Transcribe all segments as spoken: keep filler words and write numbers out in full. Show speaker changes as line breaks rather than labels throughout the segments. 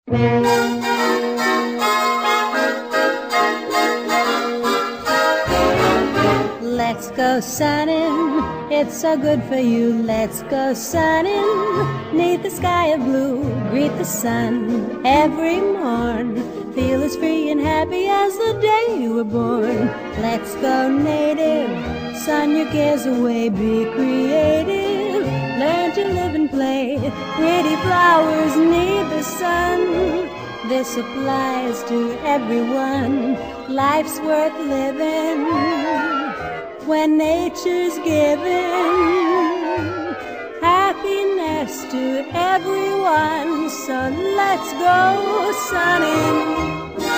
Let's go sunning, it's so good for you. Let's go sunning, neath the sky of blue. Greet the sun every morn. Feel as free and happy as the day you were born. Let's go native, sun your cares away. Be creative, learn to live and play. Pretty flowers need the sun. This applies to everyone. Life's worth living when nature's giving happiness to everyone. So let's go sunning.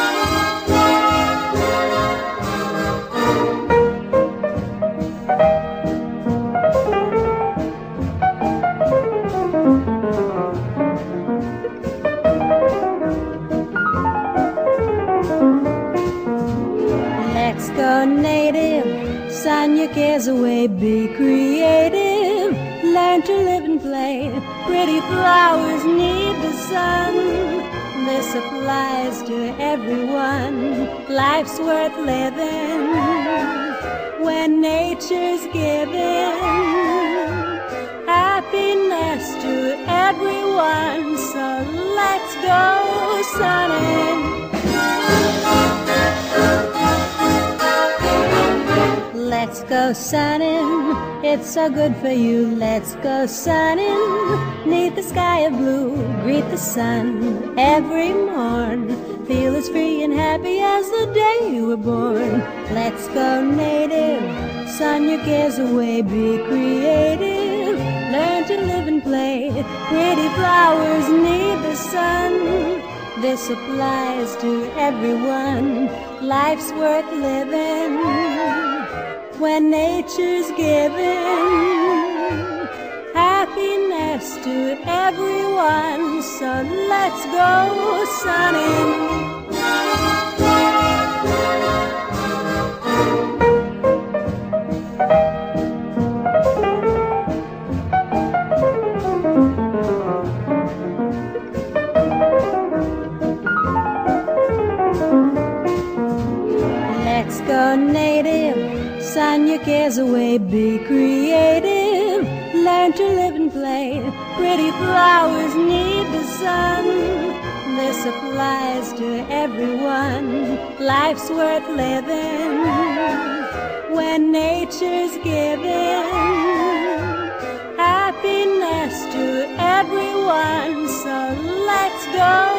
Let's go native, sun your cares away. Be creative, learn to live and play. Pretty flowers need the sun. This applies to everyone. Life's worth living when nature's giving happiness to everyone. So let's go sunning. Let's go sunning, it's so good for you. Let's go sunning, neath the sky of blue. Greet the sun every morn. Feel as free and happy as the day you were born. Let's go native, sun your cares away. Be creative, learn to live and play. Pretty flowers need the sun. This applies to everyone. Life's worth living when nature's giving happiness to everyone. So let's go sunning. Let's go native, sun your cares away. Be creative, learn to live and play. Pretty flowers need the sun. This applies to everyone. Life's worth living when nature's giving happiness to everyone. So let's go